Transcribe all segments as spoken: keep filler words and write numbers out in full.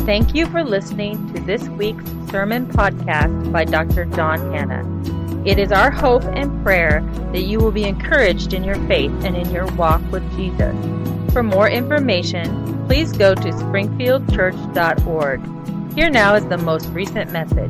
Thank you for listening to this week's sermon podcast by Doctor John Hanna. It is our hope and prayer that you will be encouraged in your faith and in your walk with Jesus. For more information, please go to springfield church dot org. Here now is the most recent message.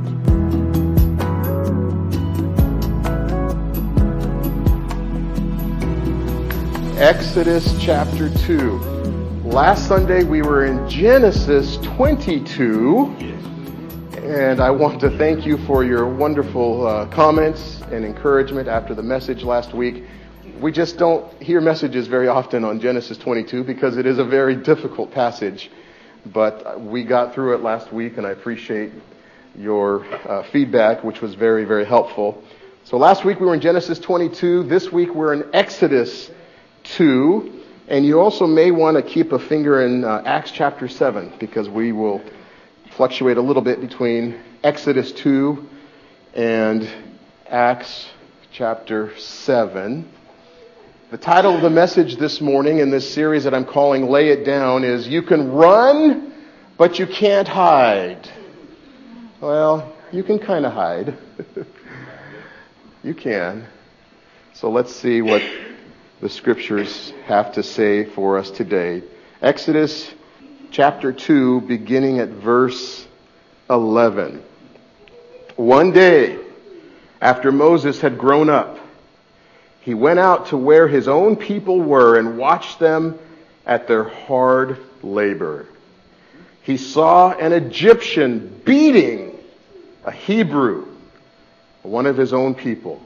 Exodus chapter two. Last Sunday we were in Genesis twenty-two, and I want to thank you for your wonderful uh, comments and encouragement after the message last week. We just don't hear messages very often on Genesis twenty-two because it is a very difficult passage, but we got through it last week, and I appreciate your uh, feedback, which was very, very helpful. So last week we were in Genesis twenty-two. This week we're in Exodus two. And you also may want to keep a finger in uh, Acts chapter seven, because we will fluctuate a little bit between Exodus two and Acts chapter seven. The title of the message this morning in this series that I'm calling Lay It Down is You Can Run, But You Can't Hide. Well, you can kind of hide. You can. So let's see what the scriptures have to say for us today. Exodus chapter two, beginning at verse eleven. One day, after Moses had grown up, he went out to where his own people were and watched them at their hard labor. He saw an Egyptian beating a Hebrew, one of his own people,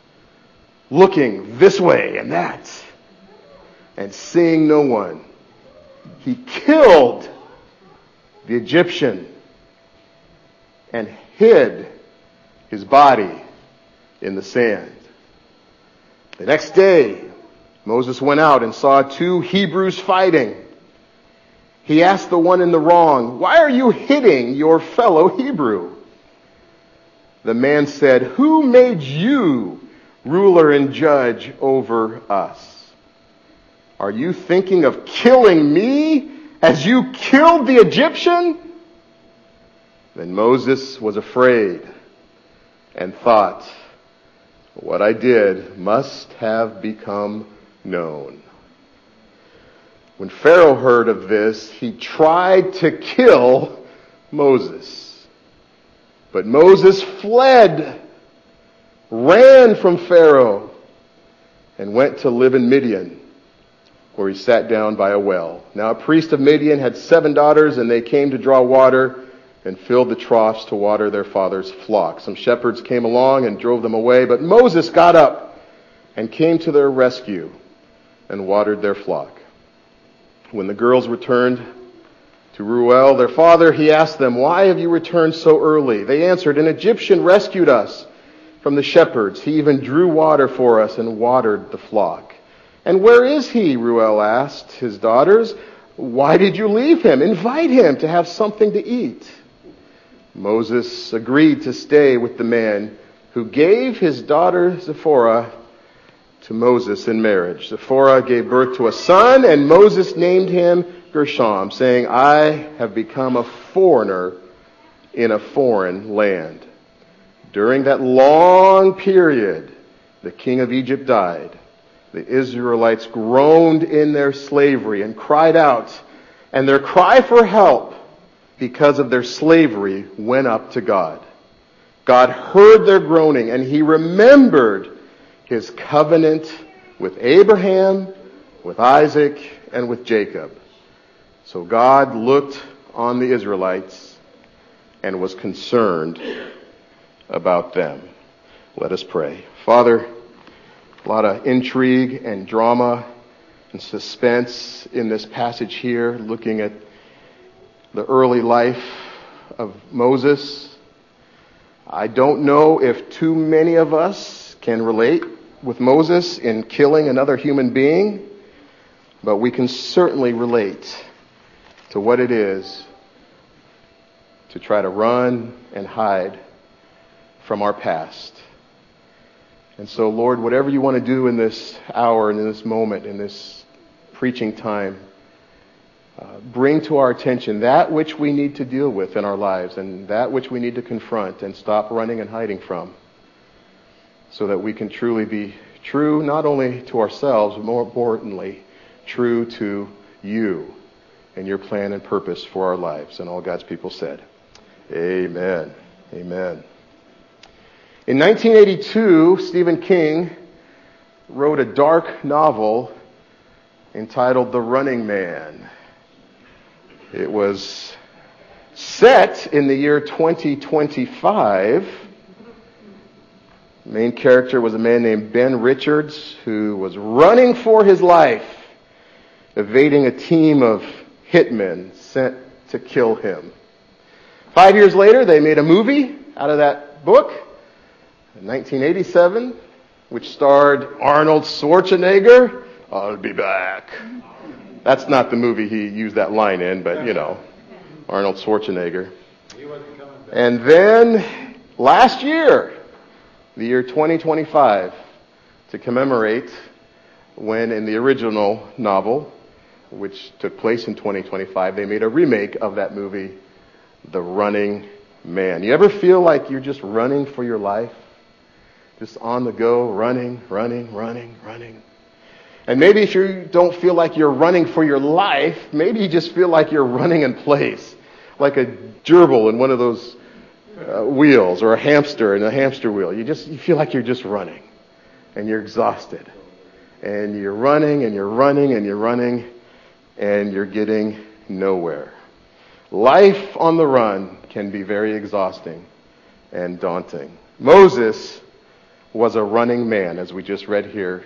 looking this way and that, and seeing no one. He killed the Egyptian and hid his body in the sand. The next day, Moses went out and saw two Hebrews fighting. He asked the one in the wrong, "Why are you hitting your fellow Hebrew?" The man said, "Who made you ruler and judge over us? Are you thinking of killing me as you killed the Egyptian?" Then Moses was afraid and thought, "What I did must have become known." When Pharaoh heard of this, he tried to kill Moses. But Moses fled, ran from Pharaoh, and went to live in Midian, where he sat down by a well. Now a priest of Midian had seven daughters, and they came to draw water and filled the troughs to water their father's flock. Some shepherds came along and drove them away, but Moses got up and came to their rescue and watered their flock. When the girls returned to Reuel, their father, he asked them, "Why have you returned so early?" They answered, "An Egyptian rescued us from the shepherds. He even drew water for us and watered the flock." "And where is he?" Reuel asked his daughters. "Why did you leave him? Invite him to have something to eat." Moses agreed to stay with the man who gave his daughter Zipporah to Moses in marriage. Zipporah gave birth to a son, and Moses named him Gershom, saying, "I have become a foreigner in a foreign land." During that long period, the king of Egypt died. The Israelites groaned in their slavery and cried out, and their cry for help because of their slavery went up to God. God heard their groaning, and he remembered his covenant with Abraham, with Isaac, and with Jacob. So God looked on the Israelites and was concerned about them. Let us pray. Father, a lot of intrigue and drama and suspense in this passage here, looking at the early life of Moses. I don't know if too many of us can relate with Moses in killing another human being, but we can certainly relate to what it is to try to run and hide from our past. And so, Lord, whatever you want to do in this hour and in this moment, in this preaching time, uh, bring to our attention that which we need to deal with in our lives and that which we need to confront and stop running and hiding from, so that we can truly be true not only to ourselves, but more importantly, true to you and your plan and purpose for our lives. And all God's people said, amen. Amen. In nineteen eighty-two, Stephen King wrote a dark novel entitled The Running Man. It was set in the year twenty twenty-five. The main character was a man named Ben Richards, who was running for his life, evading a team of hitmen sent to kill him. Five years later, they made a movie out of that book, in nineteen eighty-seven, which starred Arnold Schwarzenegger. I'll be back. That's not the movie he used that line in, but you know, Arnold Schwarzenegger. And then last year, the year twenty twenty-five, to commemorate when in the original novel, which took place in twenty twenty-five, they made a remake of that movie, The Running Man. You ever feel like you're just running for your life? Just on the go, running, running, running, running. And maybe if you don't feel like you're running for your life, maybe you just feel like you're running in place, like a gerbil in one of those uh, wheels, or a hamster in a hamster wheel. You just you feel like you're just running, and you're exhausted, and you're running and you're running and you're running, and you're getting nowhere. Life on the run can be very exhausting and daunting. Moses was a running man, as we just read here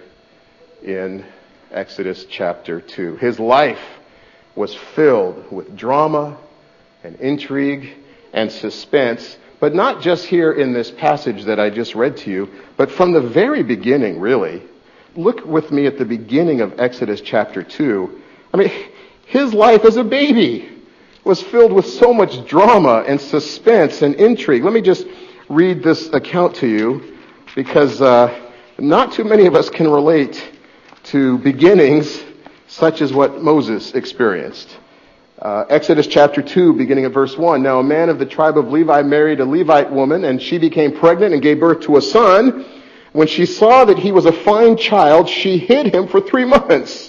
in Exodus chapter two. His life was filled with drama and intrigue and suspense, but not just here in this passage that I just read to you, but from the very beginning, really. Look with me at the beginning of Exodus chapter two. I mean, his life as a baby was filled with so much drama and suspense and intrigue. Let me just read this account to you, because uh, not too many of us can relate to beginnings such as what Moses experienced. Uh, Exodus chapter two, beginning at verse one. Now a man of the tribe of Levi married a Levite woman, and she became pregnant and gave birth to a son. When she saw that he was a fine child, she hid him for three months.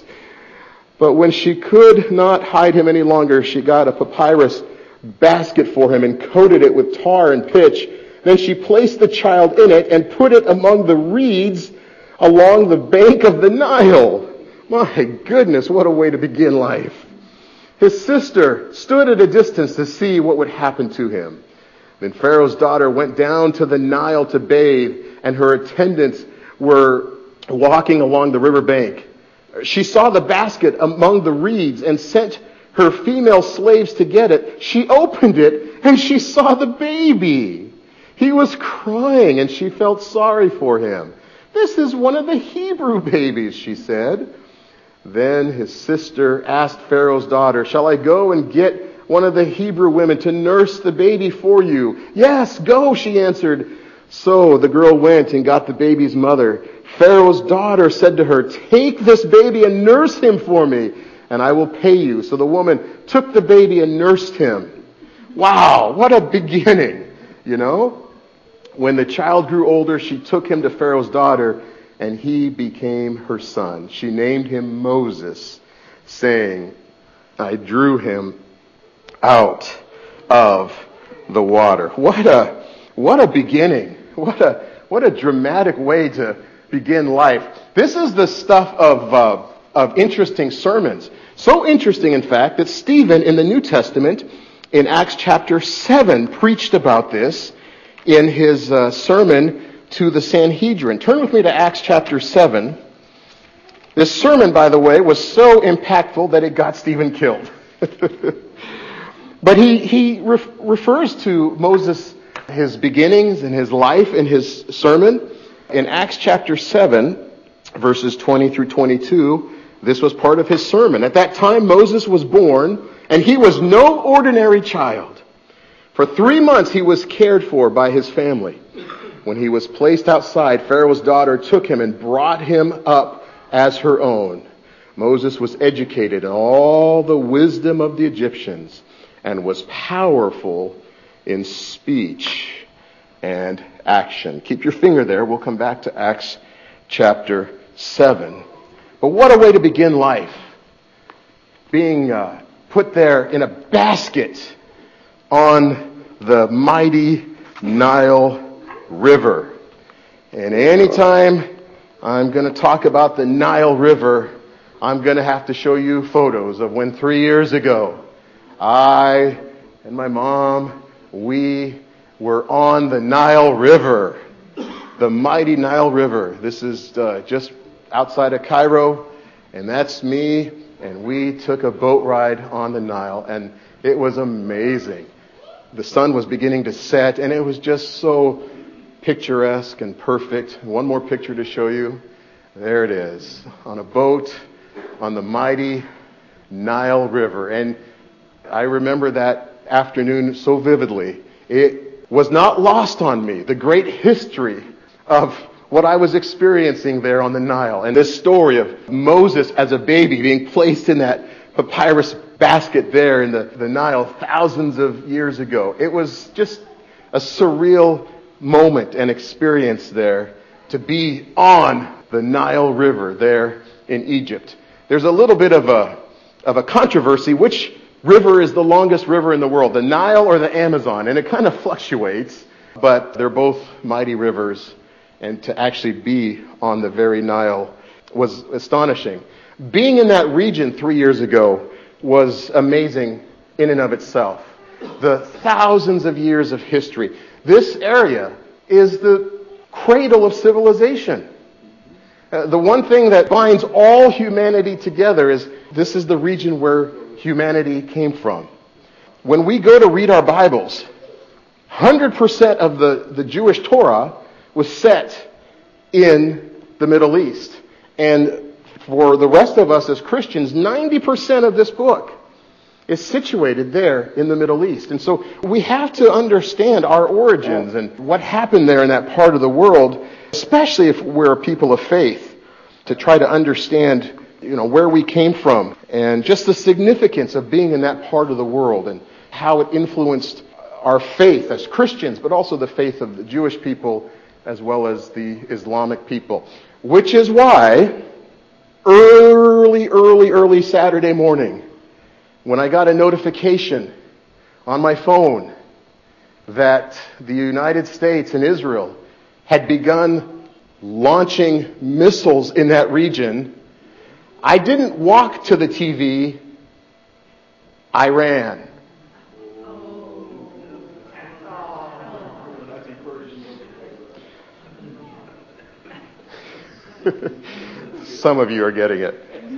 But when she could not hide him any longer, she got a papyrus basket for him and coated it with tar and pitch. Then she placed the child in it and put it among the reeds along the bank of the Nile. My goodness, what a way to begin life. His sister stood at a distance to see what would happen to him. Then Pharaoh's daughter went down to the Nile to bathe, and her attendants were walking along the river bank. She saw the basket among the reeds and sent her female slaves to get it. She opened it and she saw the baby. He was crying and she felt sorry for him. This is one of the Hebrew babies, she said. Then his sister asked Pharaoh's daughter, shall I go and get one of the Hebrew women to nurse the baby for you? Yes, go, she answered. So the girl went and got the baby's mother. Pharaoh's daughter said to her, take this baby and nurse him for me, and I will pay you. So the woman took the baby and nursed him. Wow, what a beginning, you know? When the child grew older, she took him to Pharaoh's daughter, and he became her son. She named him Moses, saying, I drew him out of the water. What a, what a beginning. What a, what a dramatic way to begin life. This is the stuff of, uh, of interesting sermons. So interesting, in fact, that Stephen in the New Testament, in Acts chapter seven, preached about this in his uh, sermon to the Sanhedrin. Turn with me to Acts chapter seven. This sermon, by the way, was so impactful that it got Stephen killed. But he, he ref- refers to Moses, his beginnings and his life in his sermon. In Acts chapter seven, verses twenty through twenty-two, this was part of his sermon. At that time, Moses was born, and he was no ordinary child. For three months he was cared for by his family. When he was placed outside, Pharaoh's daughter took him and brought him up as her own. Moses was educated in all the wisdom of the Egyptians and was powerful in speech and action. Keep your finger there. We'll come back to Acts chapter seven. But what a way to begin life. Being uh, put there in a basket on the mighty Nile River. And anytime I'm going to talk about the Nile River, I'm going to have to show you photos of when three years ago, I and my mom, we were on the Nile River, the mighty Nile River. This is uh, just outside of Cairo, and that's me, and we took a boat ride on the Nile, and it was amazing. The sun was beginning to set, and it was just so picturesque and perfect. One more picture to show you. There it is, on a boat on the mighty Nile River. And I remember that afternoon so vividly. It was not lost on me, the great history of what I was experiencing there on the Nile. And this story of Moses as a baby being placed in that papyrus basket there in the, the Nile thousands of years ago. It was just a surreal moment and experience there to be on the Nile River there in Egypt. There's a little bit of a of a controversy. Which river is the longest river in the world, the Nile or the Amazon? And it kind of fluctuates, but they're both mighty rivers. And to actually be on the very Nile was astonishing. Being in that region three years ago was amazing in and of itself. The thousands of years of history. This area is the cradle of civilization. Uh, the one thing that binds all humanity together is this is the region where humanity came from. When we go to read our Bibles, one hundred percent of the, the Jewish Torah was set in the Middle East. And for the rest of us as Christians, ninety percent of this book is situated there in the Middle East. And so we have to understand our origins and what happened there in that part of the world, especially if we're a people of faith, to try to understand, you know, where we came from and just the significance of being in that part of the world and how it influenced our faith as Christians, but also the faith of the Jewish people as well as the Islamic people. Which is why early, early, early Saturday morning, when I got a notification on my phone that the United States and Israel had begun launching missiles in that region, I didn't walk to the T V, I ran. Some of you are getting it.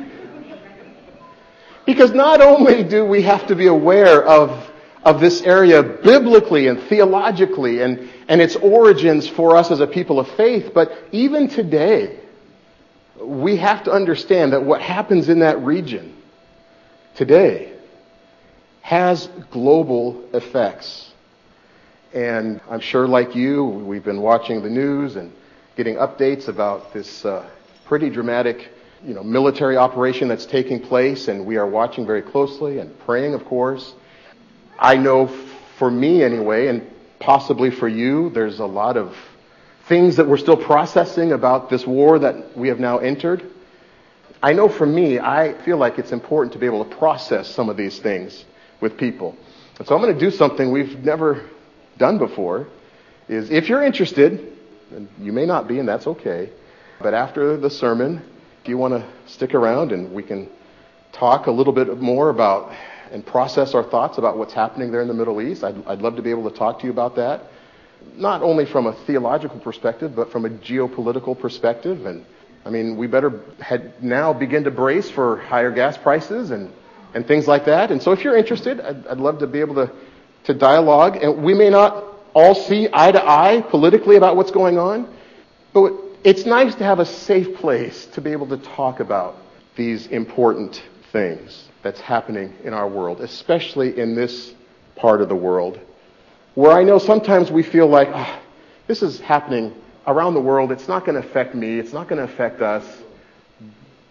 Because not only do we have to be aware of, of this area biblically and theologically and, and its origins for us as a people of faith, but even today, we have to understand that what happens in that region today has global effects. And I'm sure like you, we've been watching the news and getting updates about this uh, pretty dramatic you know, military operation that's taking place, and we are watching very closely and praying, of course. I know for me anyway, and possibly for you, there's a lot of things that we're still processing about this war that we have now entered. I know for me, I feel like it's important to be able to process some of these things with people. And so I'm going to do something we've never done before, is if you're interested, and you may not be, and that's okay, but after the sermon, if you want to stick around and we can talk a little bit more about and process our thoughts about what's happening there in the Middle East, I'd, I'd love to be able to talk to you about that. Not only from a theological perspective, but from a geopolitical perspective. And I mean, we better had now begin to brace for higher gas prices and, and things like that. And so if you're interested, I'd, I'd love to be able to, to dialogue. And we may not all see eye to eye politically about what's going on, but it's nice to have a safe place to be able to talk about these important things that's happening in our world, especially in this part of the world, where I know sometimes we feel like, oh, this is happening around the world. It's not going to affect me. It's not going to affect us.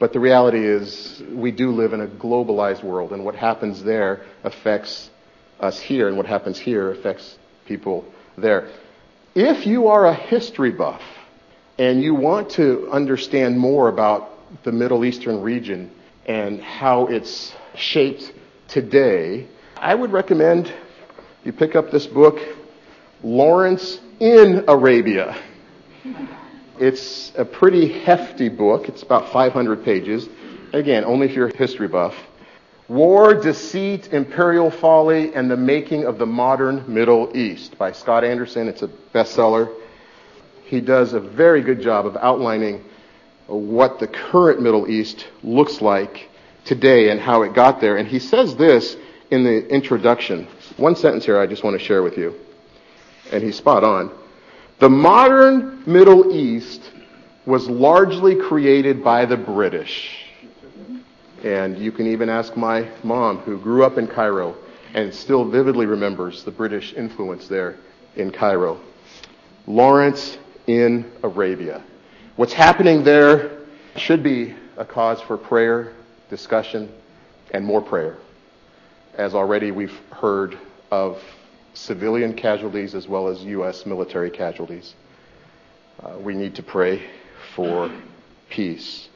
But the reality is we do live in a globalized world, and what happens there affects us here, and what happens here affects people there. If you are a history buff and you want to understand more about the Middle Eastern region and how it's shaped today, I would recommend you pick up this book, Lawrence in Arabia. It's a pretty hefty book. It's about five hundred pages. Again, only if you're a history buff. War, Deceit, Imperial Folly, and the Making of the Modern Middle East by Scott Anderson. It's a bestseller. He does a very good job of outlining what the current Middle East looks like today and how it got there. And he says this in the introduction. One sentence here I just want to share with you. And he's spot on. The modern Middle East was largely created by the British. And you can even ask my mom, who grew up in Cairo and still vividly remembers the British influence there in Cairo. Lawrence in Arabia. What's happening there should be a cause for prayer, discussion, and more prayer. As already we've heard of civilian casualties as well as U S military casualties. Uh, we need to pray for peace.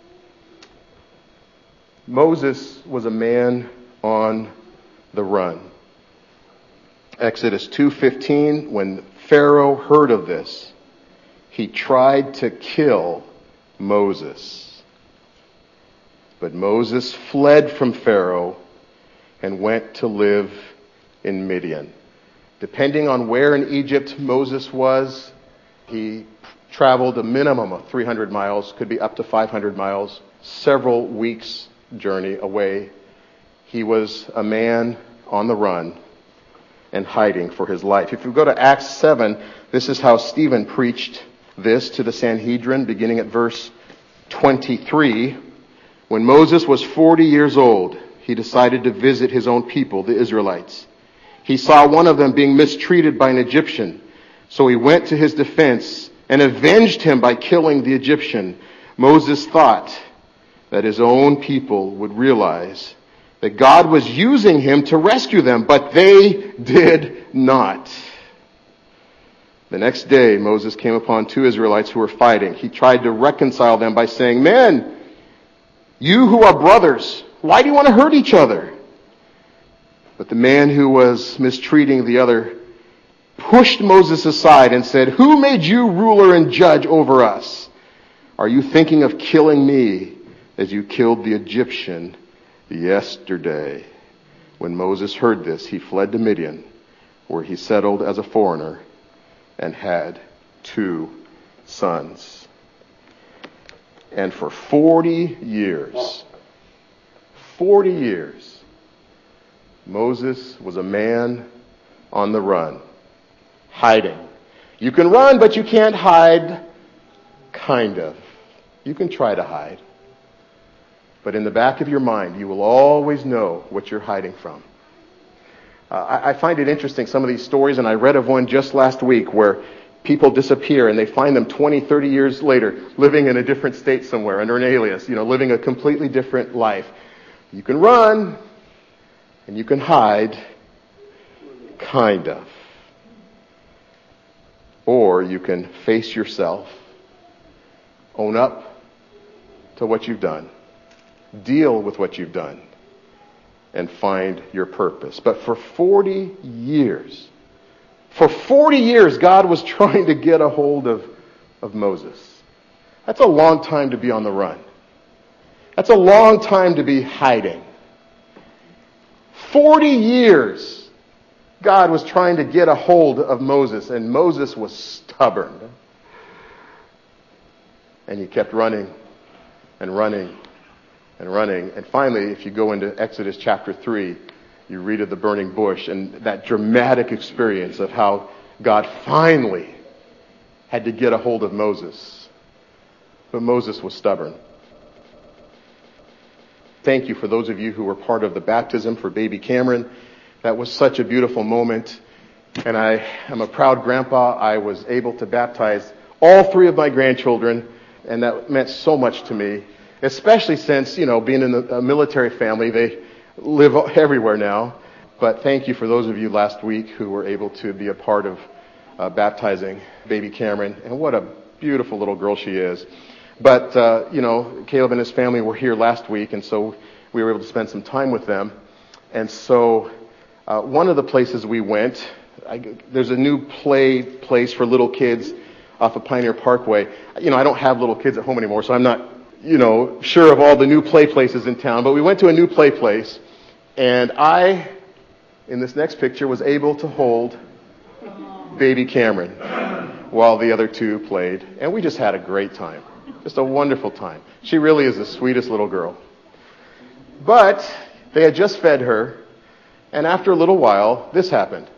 Moses was a man on the run. Exodus two fifteen, when Pharaoh heard of this, he tried to kill Moses. But Moses fled from Pharaoh and went to live in Midian. Depending on where in Egypt Moses was, he traveled a minimum of three hundred miles, could be up to five hundred miles, several weeks journey away. He was a man on the run and hiding for his life. If you go to Acts seven, this is how Stephen preached this to the Sanhedrin, beginning at verse twenty-three. When Moses was forty years old, he decided to visit his own people, the Israelites. He saw one of them being mistreated by an Egyptian, so he went to his defense and avenged him by killing the Egyptian. Moses thought that his own people would realize that God was using him to rescue them, but they did not. The next day, Moses came upon two Israelites who were fighting. He tried to reconcile them by saying, "Men, you who are brothers, why do you want to hurt each other?" But the man who was mistreating the other pushed Moses aside and said, "Who made you ruler and judge over us? Are you thinking of killing me as you killed the Egyptian yesterday?" When Moses heard this, he fled to Midian, where he settled as a foreigner and had two sons. And for forty years, forty years, Moses was a man on the run, hiding. You can run, but you can't hide. Kind of. You can try to hide. But in the back of your mind, you will always know what you're hiding from. Uh, I, I find it interesting, some of these stories, and I read of one just last week where people disappear and they find them twenty, thirty years later living in a different state somewhere under an alias, you know, living a completely different life. You can run and you can hide, kind of. Or you can face yourself, own up to what you've done, deal with what you've done, and find your purpose. But for forty years, for forty years, God was trying to get a hold of, of Moses. That's a long time to be on the run. That's a long time to be hiding. Forty years, God was trying to get a hold of Moses, and Moses was stubborn. And he kept running and running and running. And finally, if you go into Exodus chapter three, you read of the burning bush and that dramatic experience of how God finally had to get a hold of Moses. But Moses was stubborn. Thank you for those of you who were part of the baptism for baby Cameron. That was such a beautiful moment. And I am a proud grandpa. I was able to baptize all three of my grandchildren, and that meant so much to me. especially since, you know, being in a military family, they live everywhere now. But thank you for those of you last week who were able to be a part of uh, baptizing baby Cameron. And what a beautiful little girl she is. But, uh, you know, Caleb and his family were here last week, and so we were able to spend some time with them. And so uh, one of the places we went, I, there's a new play place for little kids off of Pioneer Parkway. You know, I don't have little kids at home anymore, so I'm not, you know, sure of all the new play places in town. But we went to a new play place, and I, in this next picture, was able to hold baby Cameron while the other two played. And we just had a great time. Just a wonderful time. She really is the sweetest little girl. But they had just fed her, and after a little while, this happened.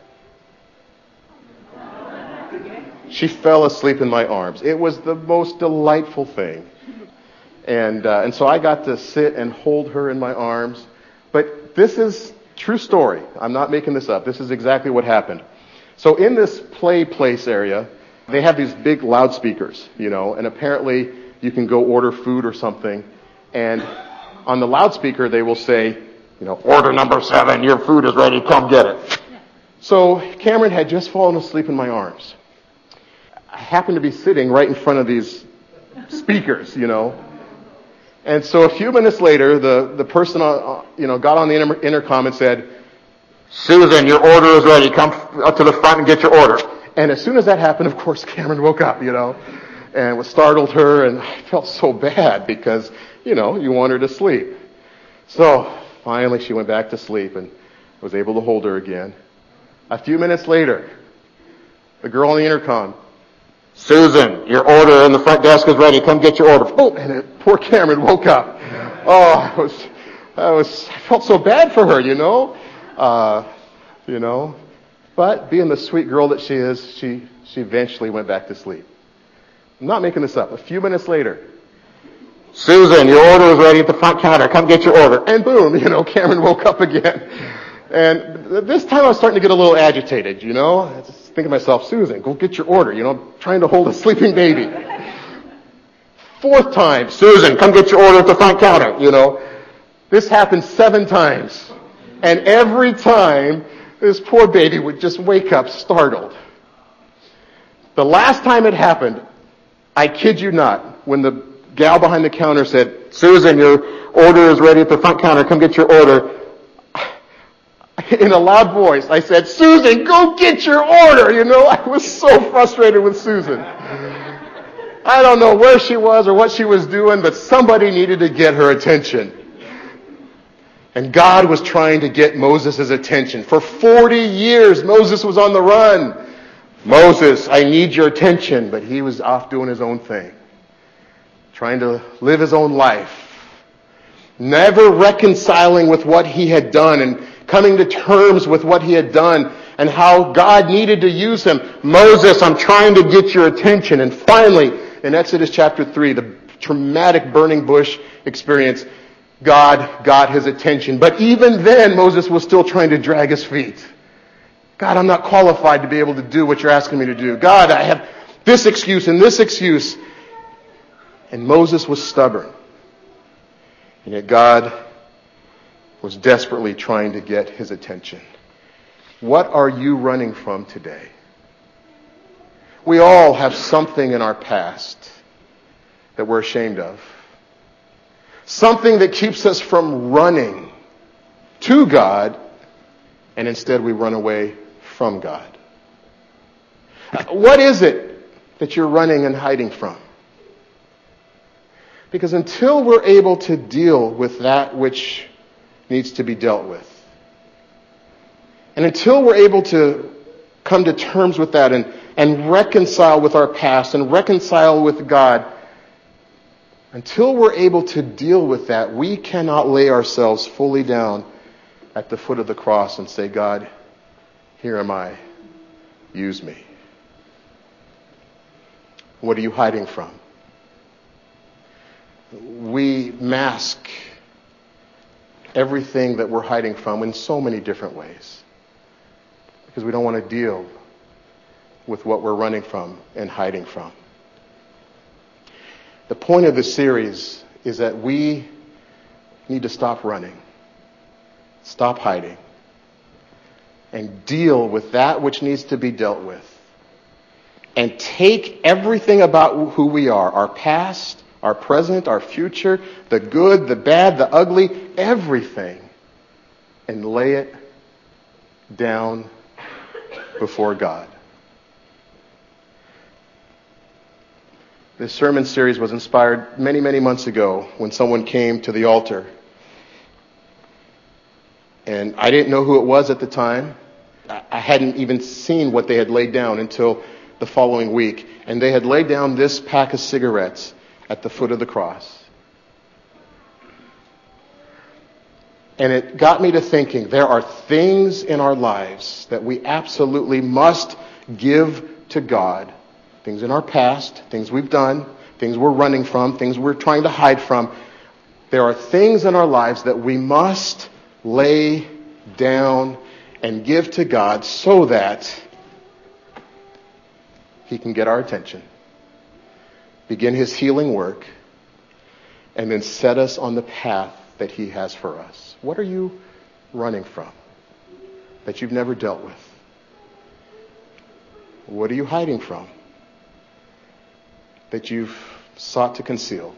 She fell asleep in my arms. It was the most delightful thing. And uh, and so I got to sit and hold her in my arms. But this is true story. I'm not making this up. This is exactly what happened. So in this play place area, they have these big loudspeakers, you know, and apparently you can go order food or something. And on the loudspeaker, they will say, you know, order number seven, your food is ready, come get it. So Cameron had just fallen asleep in my arms. I happened to be sitting right in front of these speakers, you know. And so a few minutes later, the, the person, uh, you know, got on the inter- intercom and said, Susan, your order is ready. Come up to the front and get your order. And as soon as that happened, of course, Cameron woke up, you know, and was startled her, and I felt so bad because, you know, you want her to sleep. So finally she went back to sleep and was able to hold her again. A few minutes later, the girl on the intercom, Susan, your order in the front desk is ready. Come get your order. Oh, and it, poor Cameron woke up. Oh, I was, I was, I felt so bad for her, you know, uh, you know. But being the sweet girl that she is, she, she eventually went back to sleep. I'm not making this up. A few minutes later, Susan, your order is ready at the front counter. Come get your order. And boom, you know, Cameron woke up again. And this time I was starting to get a little agitated, you know. I was just thinking to myself, Susan, go get your order. You know, I'm trying to hold a sleeping baby. Fourth time, Susan, come get your order at the front counter, you know. This happened seven times. And every time, this poor baby would just wake up startled. The last time it happened, I kid you not, when the gal behind the counter said, Susan, your order is ready at the front counter. Come get your order. In a loud voice, I said, Susan, go get your order. You know, I was so frustrated with Susan. I don't know where she was or what she was doing, but somebody needed to get her attention. And God was trying to get Moses' attention. For forty years, Moses was on the run. Moses, I need your attention. But he was off doing his own thing, trying to live his own life, never reconciling with what he had done and coming to terms with what he had done and how God needed to use him. Moses, I'm trying to get your attention. And finally, in Exodus chapter three, the traumatic burning bush experience, God got his attention. But even then, Moses was still trying to drag his feet. God, I'm not qualified to be able to do what you're asking me to do. God, I have this excuse and this excuse. And Moses was stubborn. And yet God was desperately trying to get his attention. What are you running from today? We all have something in our past that we're ashamed of. Something that keeps us from running to God, and instead we run away from God. What is it that you're running and hiding from? Because until we're able to deal with that which needs to be dealt with, and until we're able to come to terms with that and, and reconcile with our past and reconcile with God, until we're able to deal with that, we cannot lay ourselves fully down at the foot of the cross and say, God, here am I. Use me. What are you hiding from? We mask everything that we're hiding from in so many different ways because we don't want to deal with what we're running from and hiding from. The point of this series is that we need to stop running, stop hiding, and deal with that which needs to be dealt with. And take everything about who we are, our past, our present, our future, the good, the bad, the ugly, everything, and lay it down before God. This sermon series was inspired many, many months ago when someone came to the altar. And I didn't know who it was at the time. I hadn't even seen what they had laid down until the following week. And they had laid down this pack of cigarettes at the foot of the cross. And it got me to thinking, there are things in our lives that we absolutely must give to God. Things in our past, things we've done, things we're running from, things we're trying to hide from. There are things in our lives that we must lay down and give to God so that He can get our attention, begin His healing work, and then set us on the path that He has for us. What are you running from that you've never dealt with? What are you hiding from that you've sought to conceal?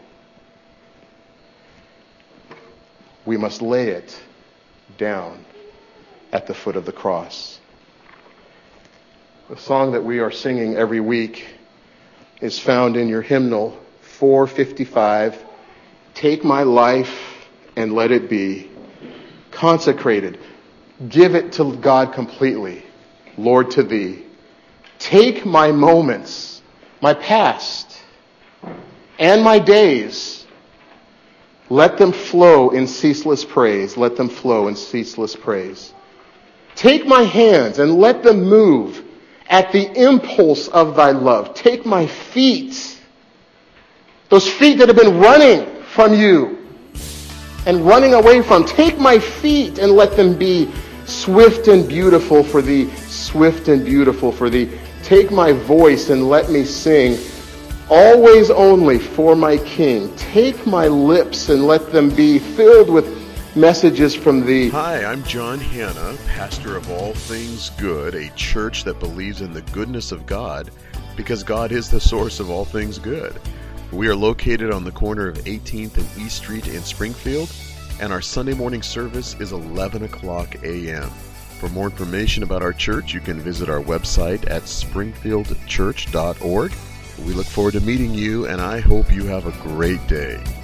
We must lay it down at the foot of the cross. The song that we are singing every week is found in your hymnal four fifty-five. Take my life and let it be consecrated. Give it to God completely, Lord, to Thee. Take my moments, my past, and my days. Let them flow in ceaseless praise. Let them flow in ceaseless praise. Take my hands and let them move at the impulse of Thy love. Take my feet, those feet that have been running from You and running away from. Take my feet and let them be swift and beautiful for Thee, swift and beautiful for Thee. Take my voice and let me sing always only for my King. Take my lips and let them be filled with messages from Thee. Hi, I'm John Hanna, pastor of All Things Good, a church that believes in the goodness of God because God is the source of all things good. We are located on the corner of eighteenth and East Street in Springfield, and our Sunday morning service is eleven o'clock a.m. For more information about our church, you can visit our website at springfield church dot org. We look forward to meeting you, and I hope you have a great day.